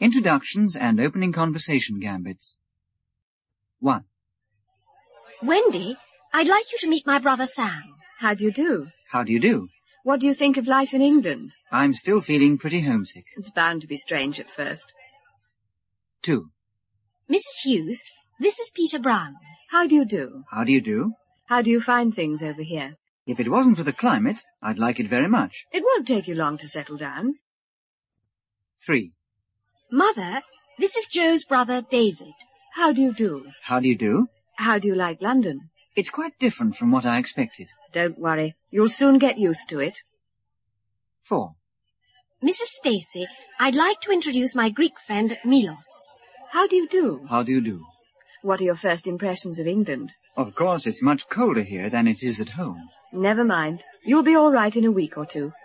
Introductions and opening conversation gambits. 1. Wendy, I'd like you to meet my brother Sam. How do you do? How do you do? What do you think of life in England? I'm still feeling pretty homesick. It's bound to be strange at first. 2. Mrs. Hughes, this is Peter Brown. How do you do? How do you do? How do you find things over here? If it wasn't for the climate, I'd like it very much. It won't take you long to settle down. 3. Mother, this is Joe's brother David. How do you do? How do you do? How do you like London? It's quite different from what I expected. Don't worry. You'll soon get used to it. 4. Mrs. Stacy, I'd like to introduce my Greek friend Milos. How do you do? How do you do? What are your first impressions of England? Of course, it's much colder here than it is at home. Never mind. You'll be all right in a week or two.